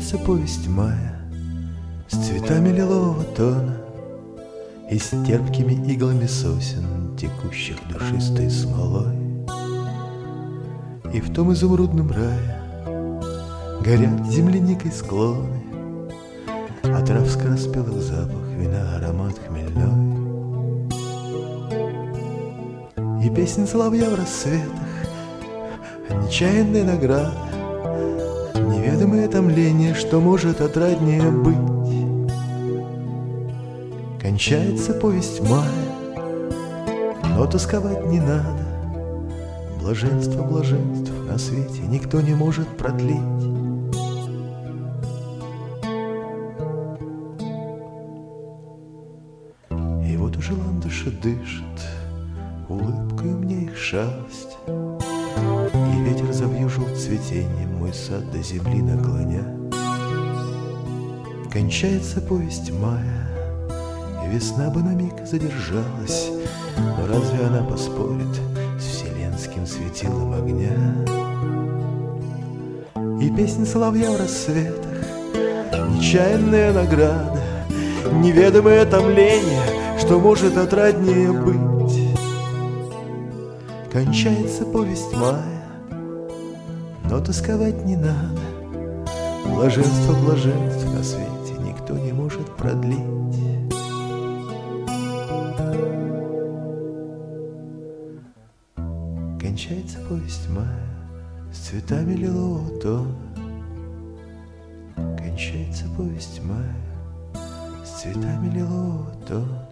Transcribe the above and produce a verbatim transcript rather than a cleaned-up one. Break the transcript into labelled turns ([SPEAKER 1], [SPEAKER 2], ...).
[SPEAKER 1] Кончается повесть мая с цветами лилового тона и с терпкими иглами сосен, текущих душистой смолой. И в том изумрудном рае горят земляникой склоны, а трав скороспелых запах, вина аромат хмельной. И песнь соловья в рассветах, нечаянная награда, неведомое томление, что может отраднее быть. Кончается повесть мая, но тосковать не надо. Блаженство блаженств на свете никто не может продлить. И вот уже ландыши дышат улыбкою мне их шалость, и ветер завьюжил цветением мой сад до земли наклоня. Кончается повесть мая, и весна бы на миг задержалась, но разве она поспорит с вселенским светилом огня? И песнь соловья в рассветах, нечаянная награда, неведомое томление, что может отраднее быть. Кончается повесть мая, но тосковать не надо. Блаженство блаженств на свете никто не может продлить. Кончается повесть мая с цветами лилового тона. Кончается повесть мая с цветами лилового тона.